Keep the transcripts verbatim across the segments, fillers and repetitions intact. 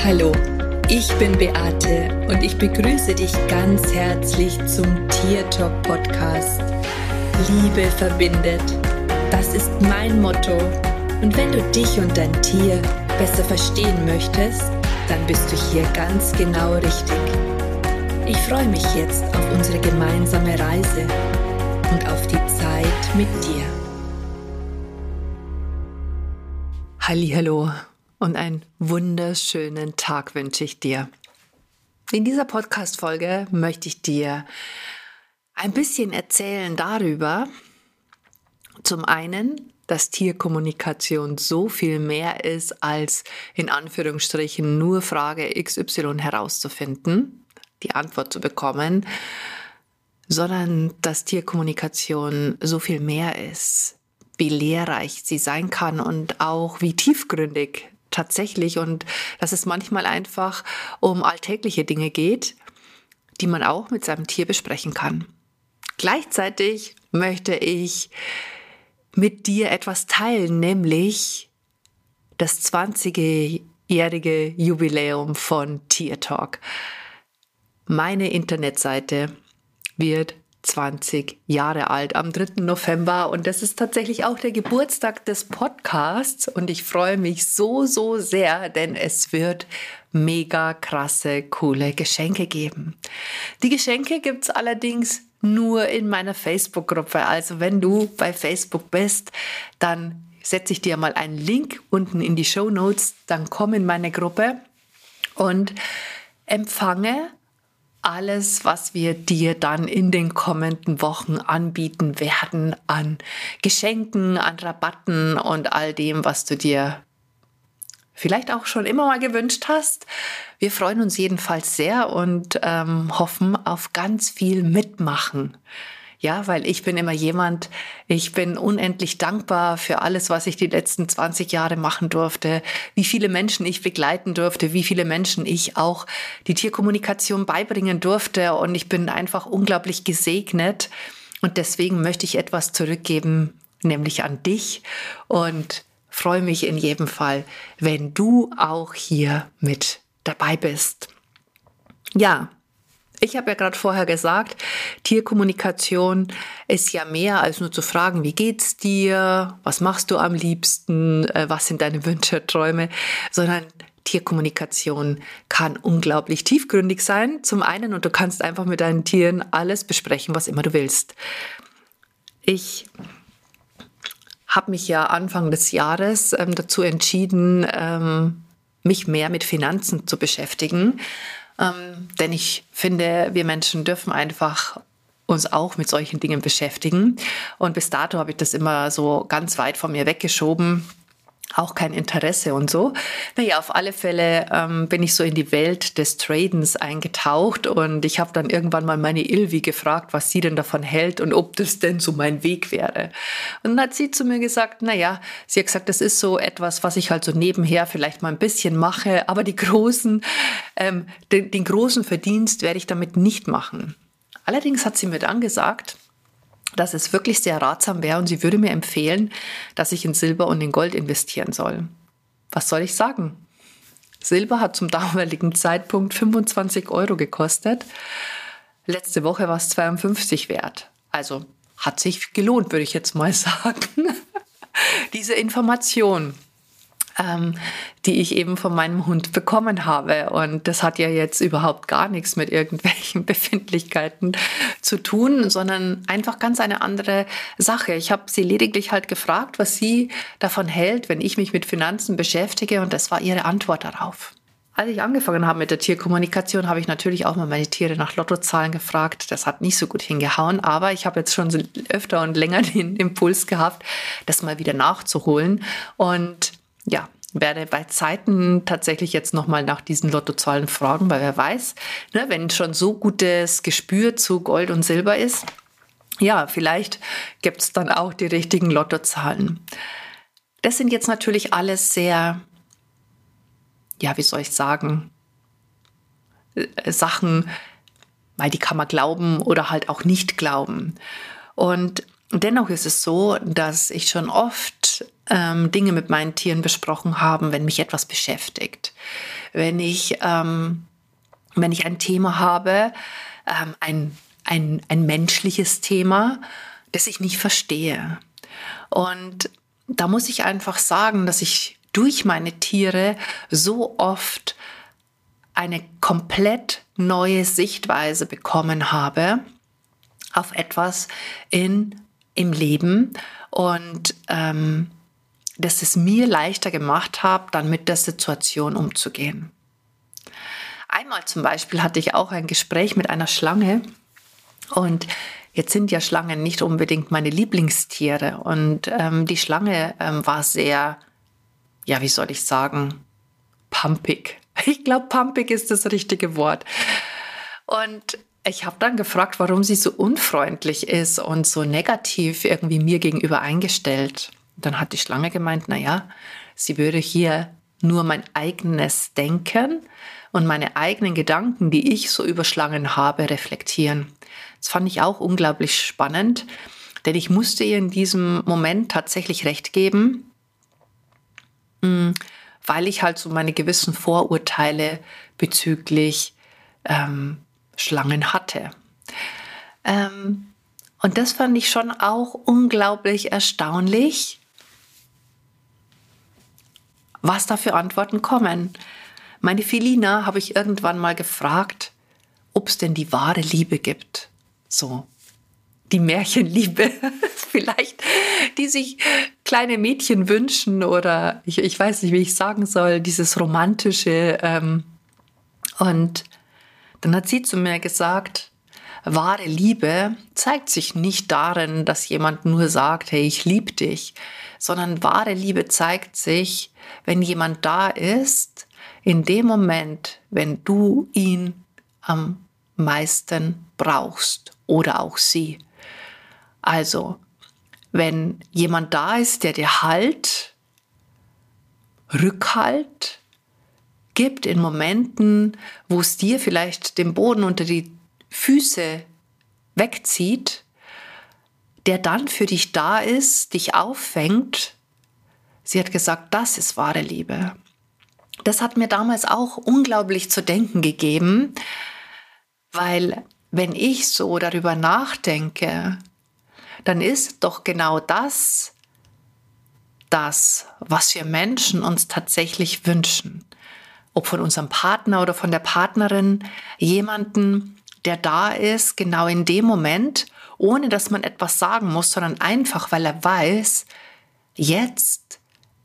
Hallo, ich bin Beate und ich begrüße dich ganz herzlich zum Tiertalk Podcast. Liebe verbindet, das ist mein Motto. Und wenn du dich und dein Tier besser verstehen möchtest, dann bist du hier ganz genau richtig. Ich freue mich jetzt auf unsere gemeinsame Reise und auf die Zeit mit dir. Hallihallo und einen wunderschönen Tag wünsche ich dir. In dieser Podcast-Folge möchte ich dir ein bisschen erzählen darüber, zum einen, dass Tierkommunikation so viel mehr ist, als in Anführungsstrichen nur Frage X Y herauszufinden, die Antwort zu bekommen, sondern dass Tierkommunikation so viel mehr ist, wie lehrreich sie sein kann und auch wie tiefgründig tatsächlich und dass es manchmal einfach um alltägliche Dinge geht, die man auch mit seinem Tier besprechen kann. Gleichzeitig möchte ich mit dir etwas teilen, nämlich das zwanzigjährige Jubiläum von Tiertalk. Meine Internetseite wird zwanzig Jahre alt am dritten November und das ist tatsächlich auch der Geburtstag des Podcasts und ich freue mich so, so sehr, denn es wird mega krasse, coole Geschenke geben. Die Geschenke gibt es allerdings nur in meiner Facebook-Gruppe, also wenn du bei Facebook bist, dann setze ich dir mal einen Link unten in die Shownotes, dann komm in meine Gruppe und empfange alles, was wir dir dann in den kommenden Wochen anbieten werden an Geschenken, an Rabatten und all dem, was du dir vielleicht auch schon immer mal gewünscht hast. Wir freuen uns jedenfalls sehr und ähm, hoffen auf ganz viel Mitmachen. Ja, weil ich bin immer jemand, ich bin unendlich dankbar für alles, was ich die letzten zwanzig Jahre machen durfte, wie viele Menschen ich begleiten durfte, wie viele Menschen ich auch die Tierkommunikation beibringen durfte und ich bin einfach unglaublich gesegnet und deswegen möchte ich etwas zurückgeben, nämlich an dich und freue mich in jedem Fall, wenn du auch hier mit dabei bist. Ja, ich habe ja gerade vorher gesagt, Tierkommunikation ist ja mehr als nur zu fragen, wie geht's dir, was machst du am liebsten, was sind deine Wünsche, Träume, sondern Tierkommunikation kann unglaublich tiefgründig sein, zum einen, und du kannst einfach mit deinen Tieren alles besprechen, was immer du willst. Ich habe mich ja Anfang des Jahres ähm, dazu entschieden, ähm, mich mehr mit Finanzen zu beschäftigen. Ähm, denn ich finde, wir Menschen dürfen einfach uns auch mit solchen Dingen beschäftigen. Und bis dato habe ich das immer so ganz weit von mir weggeschoben. Auch kein Interesse und so. Naja, auf alle Fälle ähm, bin ich so in die Welt des Tradens eingetaucht und ich habe dann irgendwann mal meine Ilvi gefragt, was sie denn davon hält und ob das denn so mein Weg wäre. Und dann hat sie zu mir gesagt, naja, sie hat gesagt, das ist so etwas, was ich halt so nebenher vielleicht mal ein bisschen mache, aber die großen, ähm, den, den großen Verdienst werde ich damit nicht machen. Allerdings hat sie mir dann gesagt, dass es wirklich sehr ratsam wäre und sie würde mir empfehlen, dass ich in Silber und in Gold investieren soll. Was soll ich sagen? Silber hat zum damaligen Zeitpunkt fünfundzwanzig Euro gekostet. Letzte Woche war es zweiundfünfzig wert. Also hat sich gelohnt, würde ich jetzt mal sagen. Diese Information, ähm, die ich eben von meinem Hund bekommen habe. Und das hat ja jetzt überhaupt gar nichts mit irgendwelchen Befindlichkeiten zu tun, sondern einfach ganz eine andere Sache. Ich habe sie lediglich halt gefragt, was sie davon hält, wenn ich mich mit Finanzen beschäftige. Und das war ihre Antwort darauf. Als ich angefangen habe mit der Tierkommunikation, habe ich natürlich auch mal meine Tiere nach Lottozahlen gefragt. Das hat nicht so gut hingehauen, aber ich habe jetzt schon so öfter und länger den Impuls gehabt, das mal wieder nachzuholen. Und ja, werde bei Zeiten tatsächlich jetzt nochmal nach diesen Lottozahlen fragen, weil wer weiß, ne, wenn schon so gutes Gespür zu Gold und Silber ist, ja, vielleicht gibt es dann auch die richtigen Lottozahlen. Das sind jetzt natürlich alles sehr, ja, wie soll ich sagen, Sachen, weil die kann man glauben oder halt auch nicht glauben. Und Dennoch ist es so, dass ich schon oft ähm, Dinge mit meinen Tieren besprochen habe, wenn mich etwas beschäftigt. Wenn ich, ähm, wenn ich ein Thema habe, ähm, ein, ein, ein menschliches Thema, das ich nicht verstehe. Und da muss ich einfach sagen, dass ich durch meine Tiere so oft eine komplett neue Sichtweise bekommen habe auf etwas in, im Leben und ähm, dass es mir leichter gemacht hat, dann mit der Situation umzugehen. Einmal zum Beispiel hatte ich auch ein Gespräch mit einer Schlange und jetzt sind ja Schlangen nicht unbedingt meine Lieblingstiere und ähm, die Schlange ähm, war sehr, ja, wie soll ich sagen, pumpig. Ich glaube, pumpig ist das richtige Wort. Und ich habe dann gefragt, warum sie so unfreundlich ist und so negativ irgendwie mir gegenüber eingestellt. Dann hat die Schlange gemeint, naja, sie würde hier nur mein eigenes Denken und meine eigenen Gedanken, die ich so über Schlangen habe, reflektieren. Das fand ich auch unglaublich spannend, denn ich musste ihr in diesem Moment tatsächlich recht geben, weil ich halt so meine gewissen Vorurteile bezüglich ähm, Schlangen hatte. Ähm, und das fand ich schon auch unglaublich erstaunlich, was da für Antworten kommen. Meine Felina habe ich irgendwann mal gefragt, ob es denn die wahre Liebe gibt. So, die Märchenliebe vielleicht, die sich kleine Mädchen wünschen oder ich, ich weiß nicht, wie ich sagen soll, dieses romantische. Ähm, und dann hat sie zu mir gesagt, wahre Liebe zeigt sich nicht darin, dass jemand nur sagt, hey, ich liebe dich, sondern wahre Liebe zeigt sich, wenn jemand da ist, in dem Moment, wenn du ihn am meisten brauchst oder auch sie. Also, wenn jemand da ist, der dir Halt, Rückhalt gibt in Momenten, wo es dir vielleicht den Boden unter die Füße wegzieht, der dann für dich da ist, dich auffängt. Sie hat gesagt, das ist wahre Liebe. Das hat mir damals auch unglaublich zu denken gegeben, weil wenn ich so darüber nachdenke, dann ist doch genau das, das, was wir Menschen uns tatsächlich wünschen. Ob von unserem Partner oder von der Partnerin, jemanden, der da ist, genau in dem Moment, ohne dass man etwas sagen muss, sondern einfach, weil er weiß, jetzt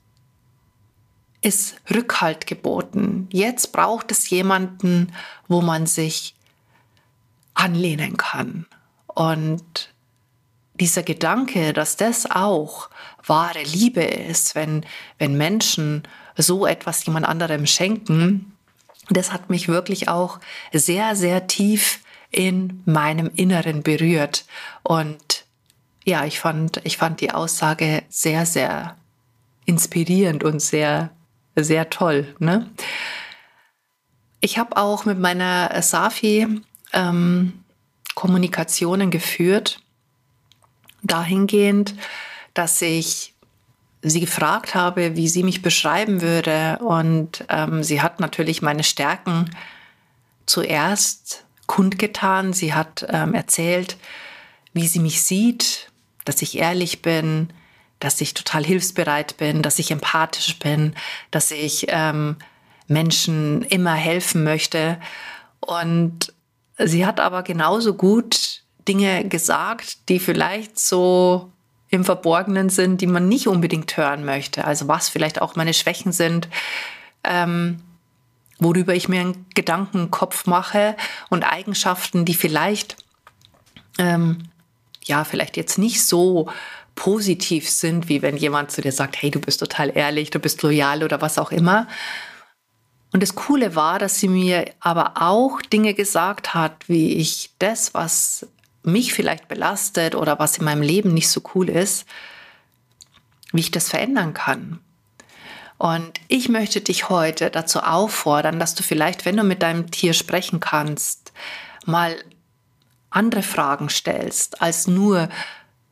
ist Rückhalt geboten. Jetzt braucht es jemanden, wo man sich anlehnen kann. Und dieser Gedanke, dass das auch wahre Liebe ist, wenn, wenn Menschen so etwas jemand anderem schenken, das hat mich wirklich auch sehr, sehr tief in meinem Inneren berührt. Und ja, ich fand, ich fand die Aussage sehr, sehr inspirierend und sehr, sehr toll, ne? Ich habe auch mit meiner Safi ähm, Kommunikationen geführt, dahingehend, dass ich sie gefragt habe, wie sie mich beschreiben würde. Und ähm, sie hat natürlich meine Stärken zuerst kundgetan. Sie hat ähm, erzählt, wie sie mich sieht, dass ich ehrlich bin, dass ich total hilfsbereit bin, dass ich empathisch bin, dass ich ähm, Menschen immer helfen möchte. Und sie hat aber genauso gut Dinge gesagt, die vielleicht so im Verborgenen sind, die man nicht unbedingt hören möchte. Also was vielleicht auch meine Schwächen sind, ähm, worüber ich mir einen Gedankenkopf mache und Eigenschaften, die vielleicht, ähm, ja, vielleicht jetzt nicht so positiv sind, wie wenn jemand zu dir sagt, hey, du bist total ehrlich, du bist loyal oder was auch immer. Und das Coole war, dass sie mir aber auch Dinge gesagt hat, wie ich das, was mich vielleicht belastet oder was in meinem Leben nicht so cool ist, wie ich das verändern kann. Und ich möchte dich heute dazu auffordern, dass du vielleicht, wenn du mit deinem Tier sprechen kannst, mal andere Fragen stellst, als nur,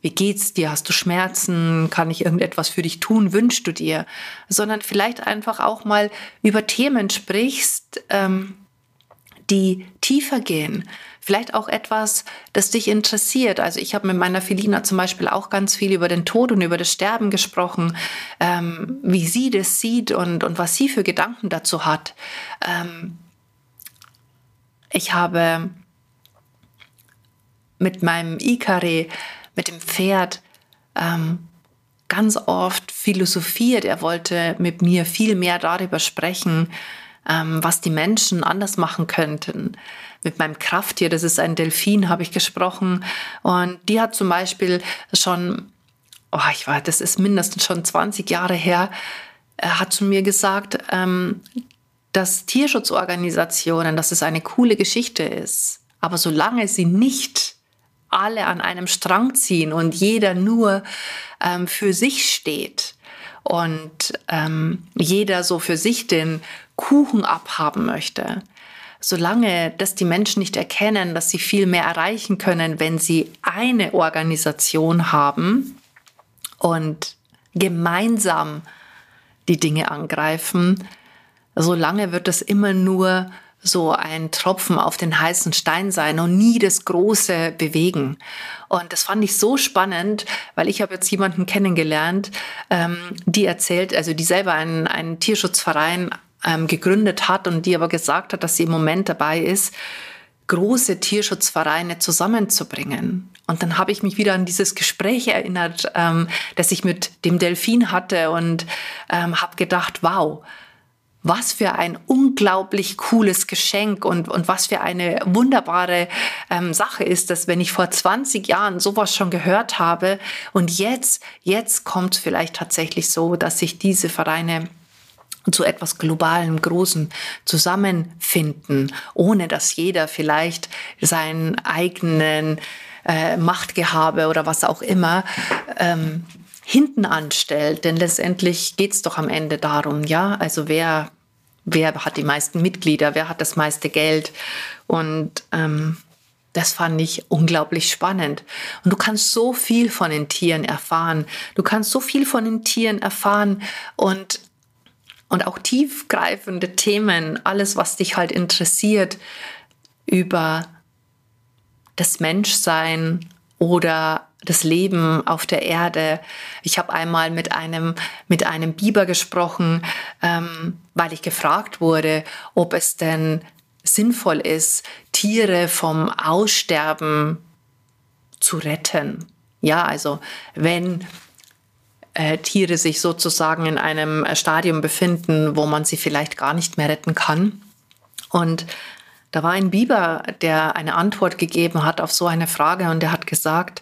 wie geht's dir, hast du Schmerzen, kann ich irgendetwas für dich tun, wünschst du dir, sondern vielleicht einfach auch mal über Themen sprichst, ähm, die tiefer gehen. Vielleicht auch etwas, das dich interessiert. Also ich habe mit meiner Felina zum Beispiel auch ganz viel über den Tod und über das Sterben gesprochen, ähm, wie sie das sieht und, und was sie für Gedanken dazu hat. Ähm, ich habe mit meinem Ikare, mit dem Pferd, ähm, ganz oft philosophiert. Er wollte mit mir viel mehr darüber sprechen, ähm, was die Menschen anders machen könnten. Mit meinem Krafttier, das ist ein Delfin, habe ich gesprochen. Und die hat zum Beispiel schon, oh, ich weiß, das ist mindestens schon zwanzig Jahre her, hat zu mir gesagt, ähm, dass Tierschutzorganisationen, dass es eine coole Geschichte ist. Aber solange sie nicht alle an einem Strang ziehen und jeder nur ähm, für sich steht und ähm, jeder so für sich den Kuchen abhaben möchte, solange das die Menschen nicht erkennen, dass sie viel mehr erreichen können, wenn sie eine Organisation haben und gemeinsam die Dinge angreifen, solange wird es immer nur so ein Tropfen auf den heißen Stein sein und nie das Große bewegen. Und das fand ich so spannend, weil ich habe jetzt jemanden kennengelernt, ähm, die erzählt, also die selber einen, einen Tierschutzverein ähm, gegründet hat und die aber gesagt hat, dass sie im Moment dabei ist, große Tierschutzvereine zusammenzubringen. Und dann habe ich mich wieder an dieses Gespräch erinnert, ähm, das ich mit dem Delfin hatte und ähm, habe gedacht, wow, was für ein unglaublich cooles Geschenk und, und was für eine wunderbare ähm, Sache ist das, wenn ich vor zwanzig Jahren sowas schon gehört habe und jetzt, jetzt kommt es vielleicht tatsächlich so, dass sich diese Vereine zu etwas Globalem, Großen zusammenfinden, ohne dass jeder vielleicht seinen eigenen äh, Machtgehabe oder was auch immer ähm, hinten anstellt. Denn letztendlich geht es doch am Ende darum, ja, also wer, wer hat die meisten Mitglieder, wer hat das meiste Geld und ähm, das fand ich unglaublich spannend. Und du kannst so viel von den Tieren erfahren. Du kannst so viel von den Tieren erfahren und Und auch tiefgreifende Themen, alles, was dich halt interessiert über das Menschsein oder das Leben auf der Erde. Ich habe einmal mit einem, mit einem Biber gesprochen, ähm, weil ich gefragt wurde, ob es denn sinnvoll ist, Tiere vom Aussterben zu retten. Ja, also wenn Äh, Tiere sich sozusagen in einem Stadium befinden, wo man sie vielleicht gar nicht mehr retten kann. Und da war ein Biber, der eine Antwort gegeben hat auf so eine Frage und der hat gesagt,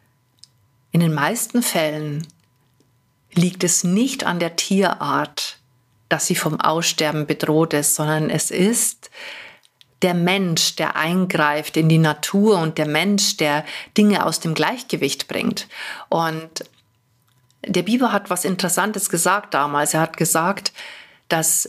in den meisten Fällen liegt es nicht an der Tierart, dass sie vom Aussterben bedroht ist, sondern es ist der Mensch, der eingreift in die Natur und der Mensch, der Dinge aus dem Gleichgewicht bringt. Und der Biber hat was Interessantes gesagt damals. Er hat gesagt, dass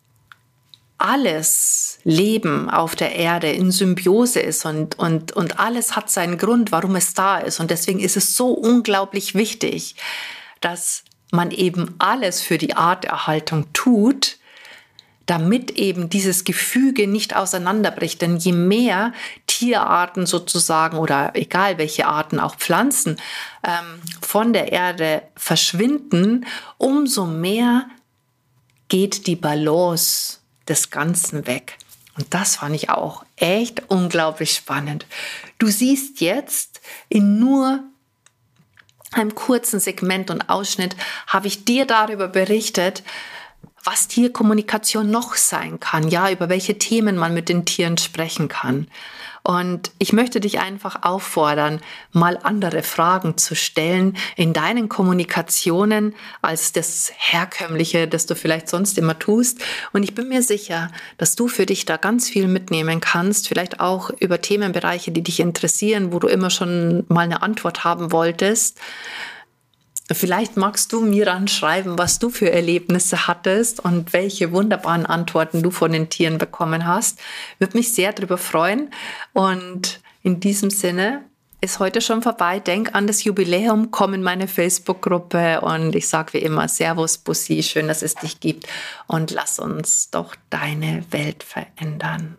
alles Leben auf der Erde in Symbiose ist und, und, und alles hat seinen Grund, warum es da ist. Und deswegen ist es so unglaublich wichtig, dass man eben alles für die Arterhaltung tut, damit eben dieses Gefüge nicht auseinanderbricht. Denn je mehr Tierarten sozusagen oder egal welche Arten, auch Pflanzen, ähm, von der Erde verschwinden, umso mehr geht die Balance des Ganzen weg. Und das fand ich auch echt unglaublich spannend. Du siehst jetzt in nur einem kurzen Segment und Ausschnitt, habe ich dir darüber berichtet, was Tierkommunikation noch sein kann, ja, über welche Themen man mit den Tieren sprechen kann. Und ich möchte dich einfach auffordern, mal andere Fragen zu stellen in deinen Kommunikationen als das Herkömmliche, das du vielleicht sonst immer tust. Und ich bin mir sicher, dass du für dich da ganz viel mitnehmen kannst, vielleicht auch über Themenbereiche, die dich interessieren, wo du immer schon mal eine Antwort haben wolltest. Vielleicht magst du mir dann schreiben, was du für Erlebnisse hattest und welche wunderbaren Antworten du von den Tieren bekommen hast. Würde mich sehr darüber freuen. Und in diesem Sinne ist heute schon vorbei. Denk an das Jubiläum, komm in meine Facebook-Gruppe und ich sage wie immer, Servus Bussi, schön, dass es dich gibt und lass uns doch deine Welt verändern.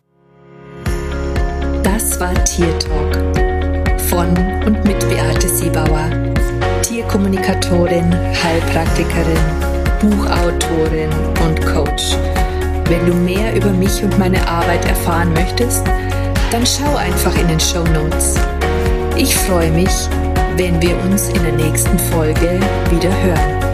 Das war Tier Talk von und mit Beate Siebauer, Tierkommunikatorin, Heilpraktikerin, Buchautorin und Coach. Wenn du mehr über mich und meine Arbeit erfahren möchtest, dann schau einfach in den Shownotes. Ich freue mich, wenn wir uns in der nächsten Folge wieder hören.